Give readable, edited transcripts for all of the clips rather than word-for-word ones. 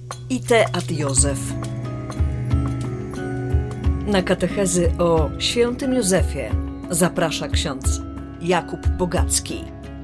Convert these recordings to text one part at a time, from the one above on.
Ite ad Józef. Na katechezy o świętym Józefie zaprasza ksiądz Jakub Bogacki.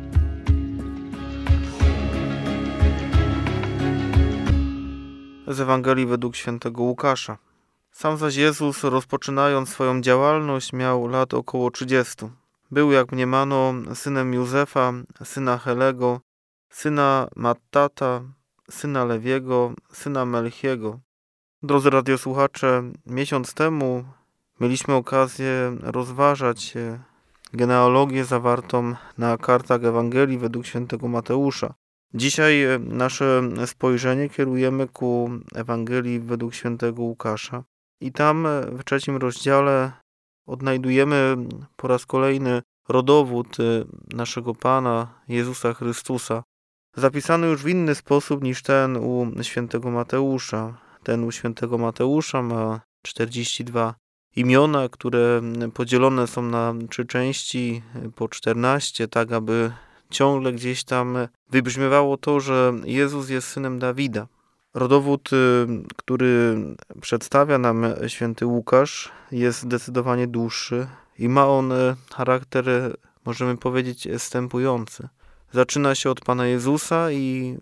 Z Ewangelii według świętego Łukasza. Sam zaś Jezus, rozpoczynając swoją działalność, miał lat około 30. Był, jak mniemano, synem Józefa, syna Helego, syna Mattata, syna Lewiego, syna Melchiego. Drodzy radiosłuchacze, miesiąc temu mieliśmy okazję rozważać genealogię zawartą na kartach Ewangelii według świętego Mateusza. Dzisiaj nasze spojrzenie kierujemy ku Ewangelii według świętego Łukasza. I tam w 3 rozdziale odnajdujemy po raz kolejny rodowód naszego Pana Jezusa Chrystusa, zapisany już w inny sposób niż ten u świętego Mateusza. Ten u świętego Mateusza ma 42 imiona, które podzielone są na 3 części po 14, tak aby ciągle gdzieś tam wybrzmiewało to, że Jezus jest synem Dawida. Rodowód, który przedstawia nam święty Łukasz, jest zdecydowanie dłuższy i ma on charakter, możemy powiedzieć, zstępujący. Zaczyna się od Pana Jezusa i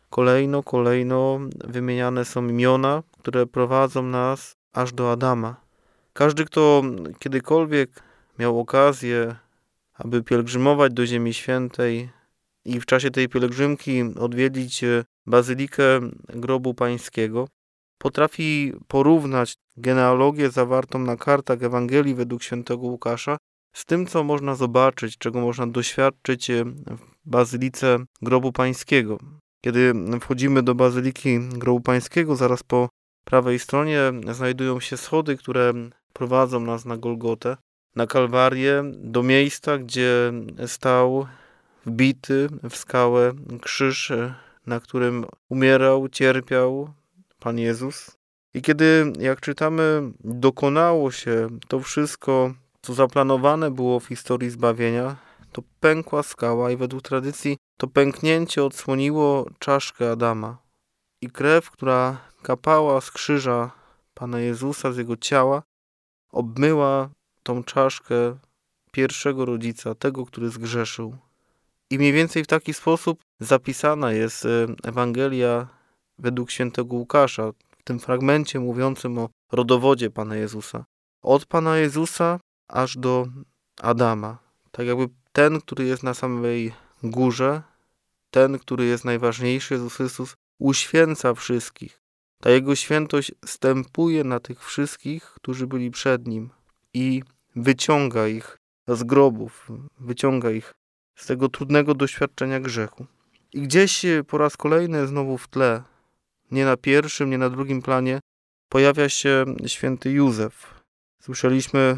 kolejno wymieniane są imiona, które prowadzą nas aż do Adama. Każdy, kto kiedykolwiek miał okazję, aby pielgrzymować do Ziemi Świętej i w czasie tej pielgrzymki odwiedzić Bazylikę Grobu Pańskiego, potrafi porównać genealogię zawartą na kartach Ewangelii według świętego Łukasza z tym, co można zobaczyć, czego można doświadczyć w Bazylice Grobu Pańskiego. Kiedy wchodzimy do Bazyliki Grobu Pańskiego, zaraz po prawej stronie znajdują się schody, które prowadzą nas na Golgotę, na Kalwarię, do miejsca, gdzie stał wbity w skałę krzyż, na którym umierał, cierpiał Pan Jezus. I kiedy, jak czytamy, dokonało się to wszystko, co zaplanowane było w historii zbawienia, to pękła skała i według tradycji to pęknięcie odsłoniło czaszkę Adama. I krew, która kapała z krzyża Pana Jezusa, z Jego ciała, obmyła tą czaszkę pierwszego rodzica, tego, który zgrzeszył. I mniej więcej w taki sposób zapisana jest Ewangelia według świętego Łukasza, w tym fragmencie mówiącym o rodowodzie Pana Jezusa. Od Pana Jezusa aż do Adama. Tak jakby ten, który jest na samej górze, ten, który jest najważniejszy, Jezus Chrystus, uświęca wszystkich. Ta Jego świętość stępuje na tych wszystkich, którzy byli przed Nim i wyciąga ich z grobów, wyciąga ich z tego trudnego doświadczenia grzechu. I gdzieś po raz kolejny znowu w tle, nie na pierwszym, nie na drugim planie, pojawia się święty Józef. Słyszeliśmy,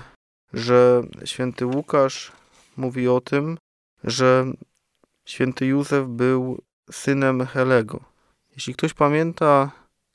że święty Łukasz mówi o tym, że święty Józef był synem Helego. Jeśli ktoś pamięta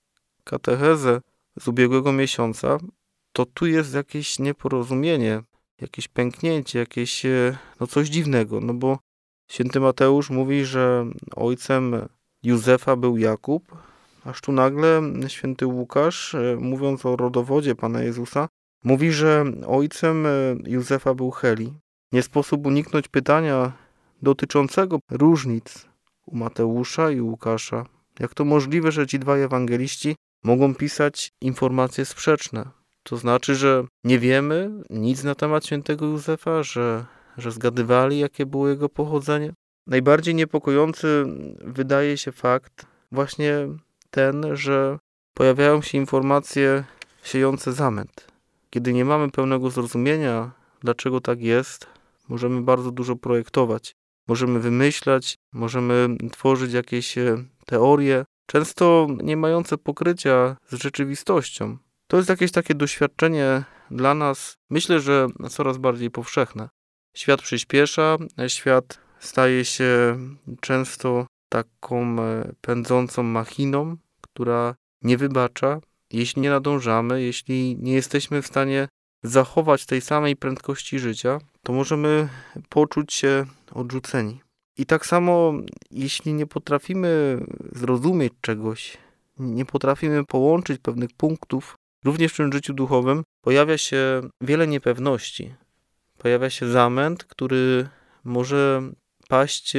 katechezę z ubiegłego miesiąca, to tu jest jakieś nieporozumienie, jakieś pęknięcie, jakieś coś dziwnego, no bo święty Mateusz mówi, że ojcem Józefa był Jakub, aż tu nagle święty Łukasz, mówiąc o rodowodzie Pana Jezusa, mówi, że ojcem Józefa był Heli. Nie sposób uniknąć pytania dotyczącego różnic u Mateusza i Łukasza. Jak to możliwe, że ci dwaj ewangeliści mogą pisać informacje sprzeczne? To znaczy, że nie wiemy nic na temat świętego Józefa, że zgadywali, jakie było jego pochodzenie. Najbardziej niepokojący wydaje się fakt właśnie ten, że pojawiają się informacje siejące zamęt. Kiedy nie mamy pełnego zrozumienia, dlaczego tak jest, możemy bardzo dużo projektować. Możemy wymyślać, możemy tworzyć jakieś teorie, często nie mające pokrycia z rzeczywistością. To jest jakieś takie doświadczenie dla nas, myślę, że coraz bardziej powszechne. Świat przyspiesza, świat staje się często taką pędzącą machiną, która nie wybacza, jeśli nie nadążamy, jeśli nie jesteśmy w stanie zachować tej samej prędkości życia, to możemy poczuć się odrzuceni. I tak samo, jeśli nie potrafimy zrozumieć czegoś, nie potrafimy połączyć pewnych punktów, również w tym życiu duchowym pojawia się wiele niepewności. Pojawia się zamęt, który może paść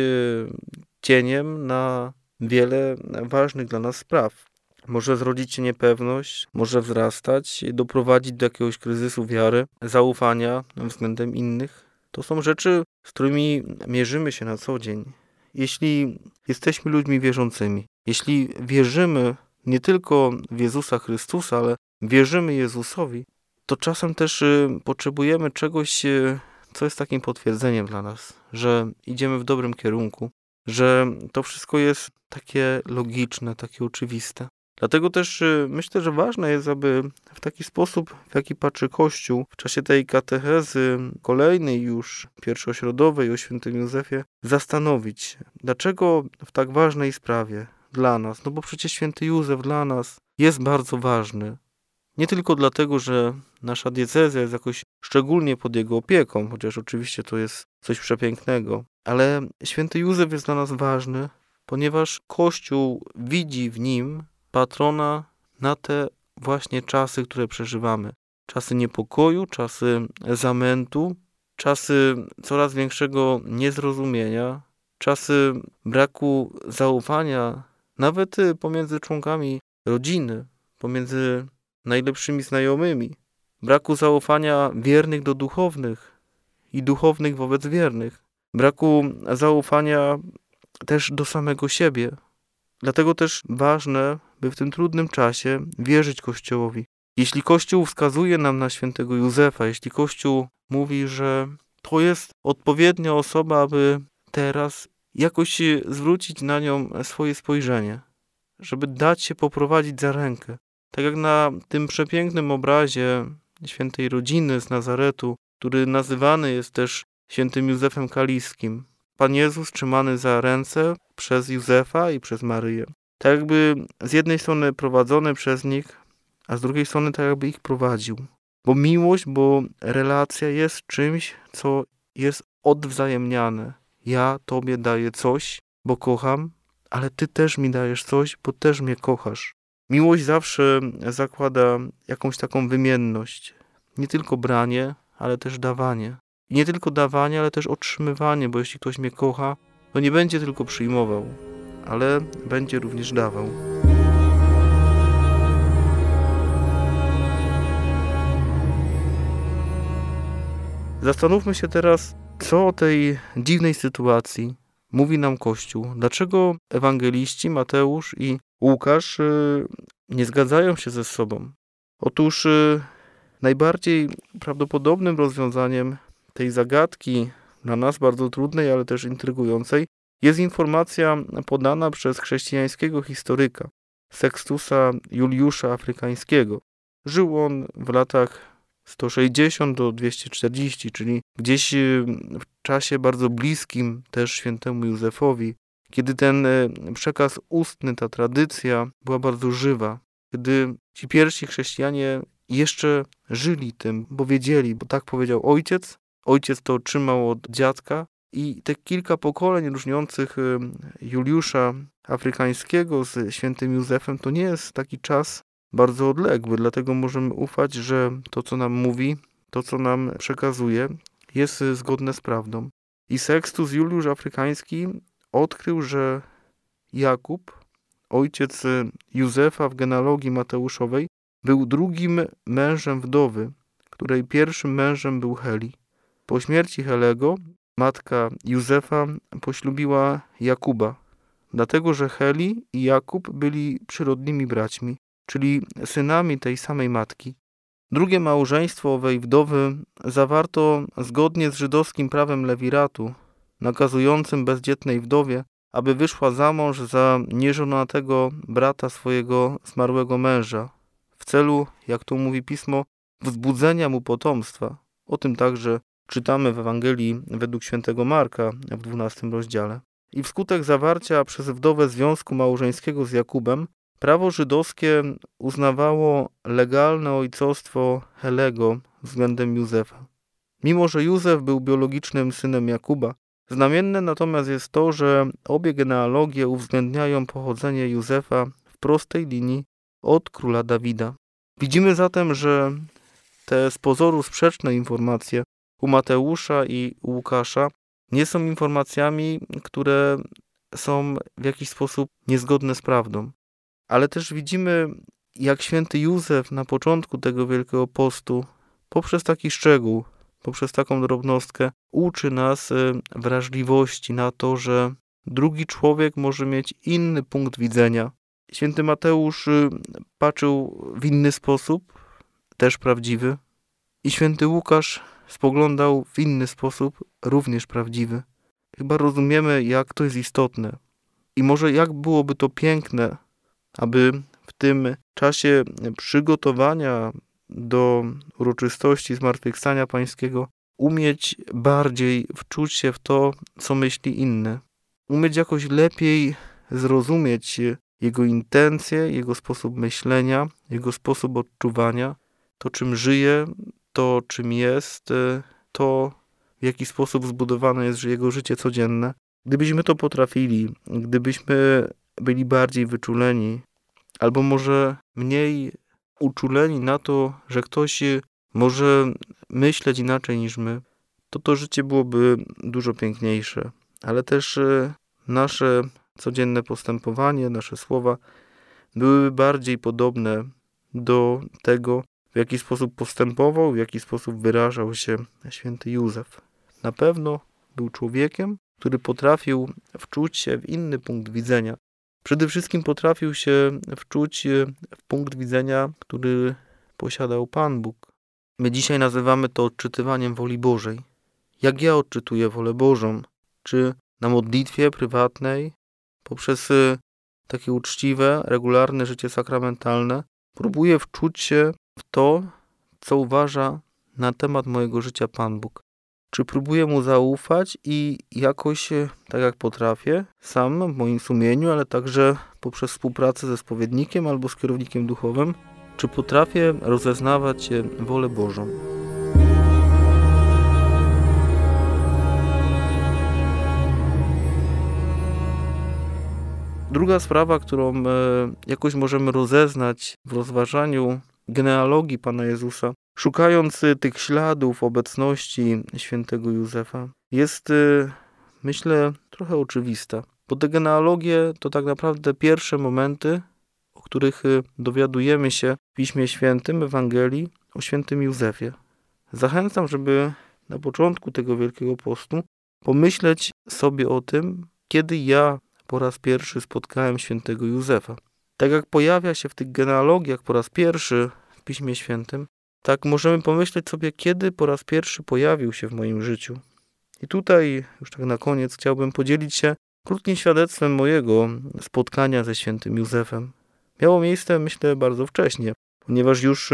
cieniem na wiele ważnych dla nas spraw. Może zrodzić się niepewność, może wzrastać, doprowadzić do jakiegoś kryzysu wiary, zaufania względem innych. To są rzeczy, z którymi mierzymy się na co dzień. Jeśli jesteśmy ludźmi wierzącymi, jeśli wierzymy nie tylko w Jezusa Chrystusa, ale wierzymy Jezusowi, to czasem też potrzebujemy czegoś, co jest takim potwierdzeniem dla nas, że idziemy w dobrym kierunku, że to wszystko jest takie logiczne, takie oczywiste. Dlatego też myślę, że ważne jest, aby w taki sposób, w jaki patrzy Kościół w czasie tej katechezy kolejnej już, pierwszośrodowej o świętym Józefie, zastanowić się, dlaczego w tak ważnej sprawie dla nas, no bo przecież święty Józef dla nas jest bardzo ważny. Nie tylko dlatego, że nasza diecezja jest jakoś szczególnie pod jego opieką, chociaż oczywiście to jest coś przepięknego, ale święty Józef jest dla nas ważny, ponieważ Kościół widzi w nim patrona na te właśnie czasy, które przeżywamy. Czasy niepokoju, czasy zamętu, czasy coraz większego niezrozumienia, czasy braku zaufania, nawet pomiędzy członkami rodziny, pomiędzy najlepszymi znajomymi, braku zaufania wiernych do duchownych i duchownych wobec wiernych, braku zaufania też do samego siebie. Dlatego też ważne, by w tym trudnym czasie wierzyć Kościołowi. Jeśli Kościół wskazuje nam na świętego Józefa, jeśli Kościół mówi, że to jest odpowiednia osoba, aby teraz jakoś zwrócić na nią swoje spojrzenie, żeby dać się poprowadzić za rękę. Tak jak na tym przepięknym obrazie świętej rodziny z Nazaretu, który nazywany jest też świętym Józefem Kaliskim. Pan Jezus trzymany za ręce przez Józefa i przez Maryję. Tak jakby z jednej strony prowadzony przez nich, a z drugiej strony tak jakby ich prowadził. Bo miłość, bo relacja jest czymś, co jest odwzajemniane. Ja Tobie daję coś, bo kocham, ale Ty też mi dajesz coś, bo też mnie kochasz. Miłość zawsze zakłada jakąś taką wymienność. Nie tylko branie, ale też dawanie. I nie tylko dawanie, ale też otrzymywanie, bo jeśli ktoś mnie kocha, to nie będzie tylko przyjmował, ale będzie również dawał. Zastanówmy się teraz, co o tej dziwnej sytuacji mówi nam Kościół. Dlaczego ewangeliści Mateusz i Łukasz nie zgadzają się ze sobą? Otóż najbardziej prawdopodobnym rozwiązaniem tej zagadki, dla nas bardzo trudnej, ale też intrygującej, jest informacja podana przez chrześcijańskiego historyka Sextusa Juliusza Afrykańskiego. Żył on w latach 160 do 240, czyli gdzieś w czasie bardzo bliskim też świętemu Józefowi, kiedy ten przekaz ustny, ta tradycja była bardzo żywa, kiedy ci pierwsi chrześcijanie jeszcze żyli tym, bo wiedzieli, bo tak powiedział ojciec. Ojciec to otrzymał od dziadka i te kilka pokoleń różniących Juliusza Afrykańskiego z świętym Józefem to nie jest taki czas bardzo odległy, dlatego możemy ufać, że to, co nam mówi, to, co nam przekazuje, jest zgodne z prawdą. I Sextus Juliusz Afrykański odkrył, że Jakub, ojciec Józefa w genealogii mateuszowej, był drugim mężem wdowy, której pierwszym mężem był Heli. Po śmierci Helego matka Józefa poślubiła Jakuba, dlatego że Heli i Jakub byli przyrodnimi braćmi, czyli synami tej samej matki. Drugie małżeństwo owej wdowy zawarto zgodnie z żydowskim prawem lewiratu, nakazującym bezdzietnej wdowie, aby wyszła za mąż za nieżonatego brata swojego zmarłego męża, w celu, jak tu mówi Pismo, wzbudzenia mu potomstwa. O tym także czytamy w Ewangelii według świętego Marka w 12 rozdziale. I wskutek zawarcia przez wdowę związku małżeńskiego z Jakubem, prawo żydowskie uznawało legalne ojcostwo Helego względem Józefa. Mimo że Józef był biologicznym synem Jakuba, znamienne natomiast jest to, że obie genealogie uwzględniają pochodzenie Józefa w prostej linii od króla Dawida. Widzimy zatem, że te z pozoru sprzeczne informacje u Mateusza i u Łukasza nie są informacjami, które są w jakiś sposób niezgodne z prawdą. Ale też widzimy, jak święty Józef na początku tego Wielkiego Postu, poprzez taki szczegół, poprzez taką drobnostkę, uczy nas wrażliwości na to, że drugi człowiek może mieć inny punkt widzenia. Święty Mateusz patrzył w inny sposób, też prawdziwy, i święty Łukasz spoglądał w inny sposób, również prawdziwy. Chyba rozumiemy, jak to jest istotne. I może jak byłoby to piękne, aby w tym czasie przygotowania do uroczystości Zmartwychwstania Pańskiego umieć bardziej wczuć się w to, co myśli inny. Umieć jakoś lepiej zrozumieć jego intencje, jego sposób myślenia, jego sposób odczuwania, to czym żyje, to czym jest, to w jaki sposób zbudowane jest jego życie codzienne. Gdybyśmy to potrafili, gdybyśmy byli bardziej wyczuleni, albo może mniej uczuleni na to, że ktoś może myśleć inaczej niż my, to życie byłoby dużo piękniejsze. Ale też nasze codzienne postępowanie, nasze słowa byłyby bardziej podobne do tego, w jaki sposób postępował, w jaki sposób wyrażał się święty Józef. Na pewno był człowiekiem, który potrafił wczuć się w inny punkt widzenia. Przede wszystkim potrafił się wczuć w punkt widzenia, który posiadał Pan Bóg. My dzisiaj nazywamy to odczytywaniem woli Bożej. Jak ja odczytuję wolę Bożą? Czy na modlitwie prywatnej, poprzez takie uczciwe, regularne życie sakramentalne, próbuję wczuć się w to, co uważa na temat mojego życia Pan Bóg. Czy próbuję Mu zaufać i jakoś, tak jak potrafię, sam w moim sumieniu, ale także poprzez współpracę ze spowiednikiem albo z kierownikiem duchowym, czy potrafię rozeznawać wolę Bożą. Druga sprawa, którą jakoś możemy rozeznać w rozważaniu genealogii Pana Jezusa, szukając tych śladów obecności świętego Józefa, jest, myślę, trochę oczywista. Bo te genealogie to tak naprawdę pierwsze momenty, o których dowiadujemy się w Piśmie Świętym, Ewangelii o świętym Józefie. Zachęcam, żeby na początku tego Wielkiego Postu pomyśleć sobie o tym, kiedy ja po raz pierwszy spotkałem świętego Józefa. Tak jak pojawia się w tych genealogiach po raz pierwszy w Piśmie Świętym, tak możemy pomyśleć sobie, kiedy po raz pierwszy pojawił się w moim życiu. I tutaj, już tak na koniec, chciałbym podzielić się krótkim świadectwem mojego spotkania ze świętym Józefem. Miało miejsce, myślę, bardzo wcześnie, ponieważ już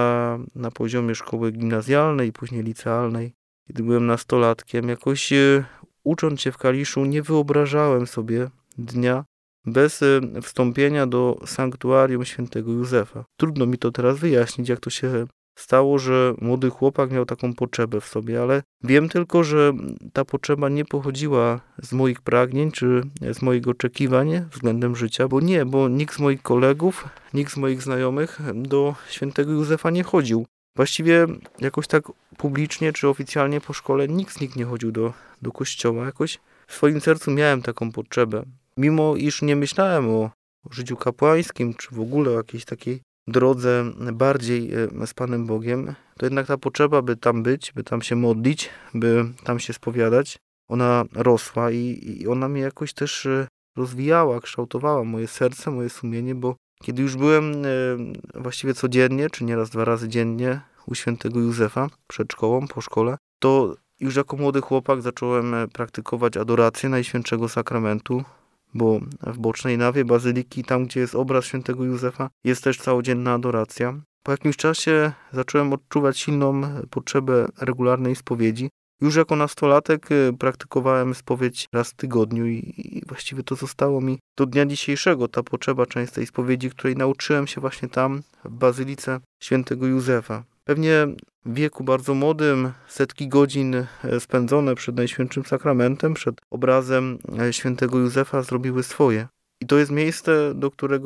na poziomie szkoły gimnazjalnej, później licealnej, kiedy byłem nastolatkiem, jakoś ucząc się w Kaliszu, nie wyobrażałem sobie dnia bez wstąpienia do sanktuarium świętego Józefa. Trudno mi to teraz wyjaśnić, jak to się stało, że młody chłopak miał taką potrzebę w sobie, ale wiem tylko, że ta potrzeba nie pochodziła z moich pragnień czy z moich oczekiwań względem życia, bo nikt z moich kolegów, nikt z moich znajomych do świętego Józefa nie chodził. Właściwie jakoś tak publicznie czy oficjalnie po szkole nikt nie chodził do kościoła. Jakoś w swoim sercu miałem taką potrzebę. Mimo iż nie myślałem o życiu kapłańskim, czy w ogóle o jakiejś takiej drodze bardziej z Panem Bogiem, to jednak ta potrzeba, by tam być, by tam się modlić, by tam się spowiadać, ona rosła i ona mnie jakoś też rozwijała, kształtowała moje serce, moje sumienie, bo kiedy już byłem właściwie codziennie, czy nieraz 2 razy dziennie u świętego Józefa, przed szkołą, po szkole, to już jako młody chłopak zacząłem praktykować adorację Najświętszego Sakramentu, bo w bocznej nawie bazyliki, tam gdzie jest obraz świętego Józefa, jest też całodzienna adoracja. Po jakimś czasie zacząłem odczuwać silną potrzebę regularnej spowiedzi. Już jako nastolatek praktykowałem spowiedź raz w tygodniu i właściwie to zostało mi do dnia dzisiejszego, ta potrzeba częstej spowiedzi, której nauczyłem się właśnie tam, w bazylice świętego Józefa. Pewnie w wieku bardzo młodym setki godzin spędzone przed Najświętszym Sakramentem, przed obrazem świętego Józefa zrobiły swoje. I to jest miejsce, do którego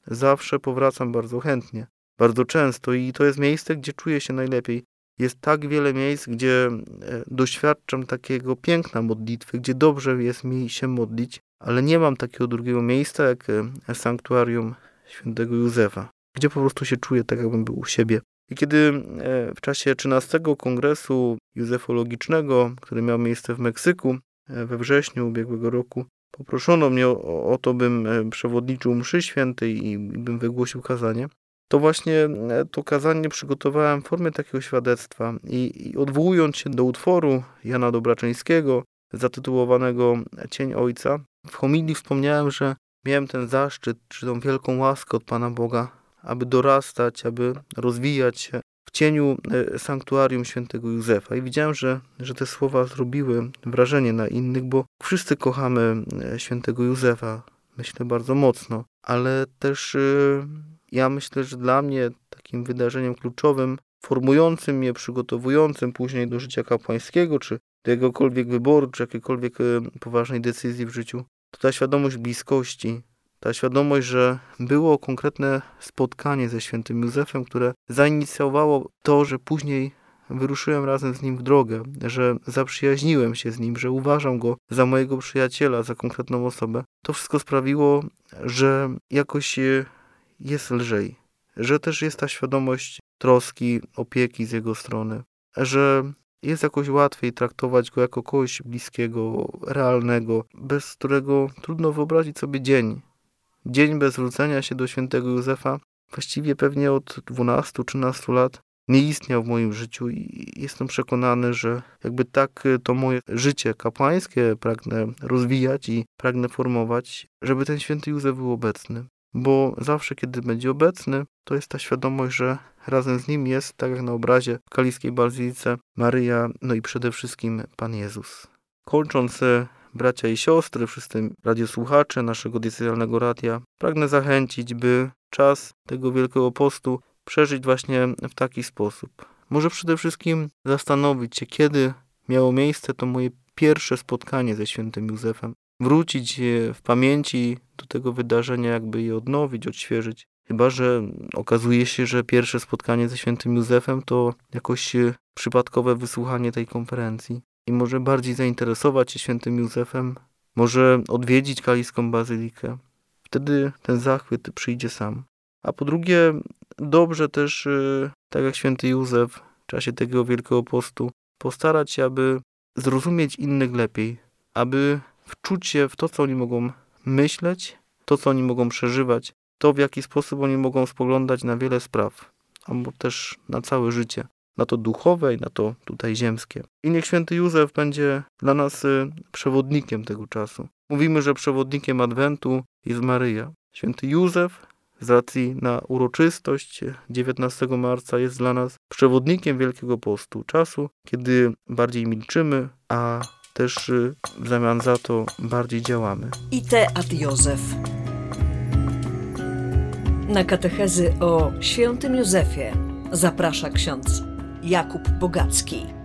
zawsze powracam bardzo chętnie, bardzo często i to jest miejsce, gdzie czuję się najlepiej. Jest tak wiele miejsc, gdzie doświadczam takiego piękna modlitwy, gdzie dobrze jest mi się modlić, ale nie mam takiego drugiego miejsca jak sanktuarium świętego Józefa, gdzie po prostu się czuję tak, jakbym był u siebie. I kiedy w czasie 13 kongresu józefologicznego, który miał miejsce w Meksyku we wrześniu ubiegłego roku, poproszono mnie o to, bym przewodniczył mszy świętej i bym wygłosił kazanie, to właśnie to kazanie przygotowałem w formie takiego świadectwa i odwołując się do utworu Jana Dobraczyńskiego zatytułowanego Cień Ojca, w homilii wspomniałem, że miałem ten zaszczyt, czy tą wielką łaskę od Pana Boga, aby dorastać, aby rozwijać się w cieniu sanktuarium świętego Józefa. I widziałem, że te słowa zrobiły wrażenie na innych, bo wszyscy kochamy świętego Józefa, myślę, bardzo mocno, ale też ja myślę, że dla mnie takim wydarzeniem kluczowym, formującym mnie, przygotowującym później do życia kapłańskiego, czy do jakiegokolwiek wyboru, czy jakiejkolwiek poważnej decyzji w życiu, to ta świadomość bliskości, ta świadomość, że było konkretne spotkanie ze świętym Józefem, które zainicjowało to, że później wyruszyłem razem z nim w drogę, że zaprzyjaźniłem się z nim, że uważam go za mojego przyjaciela, za konkretną osobę. To wszystko sprawiło, że jakoś jest lżej, że też jest ta świadomość troski, opieki z jego strony, że jest jakoś łatwiej traktować go jako kogoś bliskiego, realnego, bez którego trudno wyobrazić sobie dzień. Dzień bez zwrócenia się do świętego Józefa właściwie pewnie od 12-13 lat nie istniał w moim życiu i jestem przekonany, że jakby tak to moje życie kapłańskie pragnę rozwijać i pragnę formować, żeby ten święty Józef był obecny. Bo zawsze, kiedy będzie obecny, to jest ta świadomość, że razem z nim jest, tak jak na obrazie w Kaliskiej Bazylice, Maryja, no i przede wszystkim Pan Jezus. Kończąc, bracia i siostry, wszyscy radiosłuchacze naszego diecezjalnego radia, pragnę zachęcić, by czas tego Wielkiego Postu przeżyć właśnie w taki sposób. Może przede wszystkim zastanowić się, kiedy miało miejsce to moje pierwsze spotkanie ze świętym Józefem. Wrócić w pamięci do tego wydarzenia, jakby je odnowić, odświeżyć. Chyba że okazuje się, że pierwsze spotkanie ze świętym Józefem to jakoś przypadkowe wysłuchanie tej konferencji. I może bardziej zainteresować się świętym Józefem, może odwiedzić Kaliską Bazylikę. Wtedy ten zachwyt przyjdzie sam. A po drugie, dobrze też, tak jak święty Józef w czasie tego Wielkiego Postu, postarać się, aby zrozumieć innych lepiej, aby wczuć się w to, co oni mogą myśleć, to, co oni mogą przeżywać, to, w jaki sposób oni mogą spoglądać na wiele spraw, albo też na całe życie, na to duchowe i na to tutaj ziemskie. I niech święty Józef będzie dla nas przewodnikiem tego czasu. Mówimy, że przewodnikiem Adwentu jest Maryja. Święty Józef z racji na uroczystość 19 marca jest dla nas przewodnikiem Wielkiego Postu, czasu, kiedy bardziej milczymy, a też w zamian za to bardziej działamy. Ite ad Józef. Na katechezy o świętym Józefie zaprasza ksiądz Jakub Bogacki.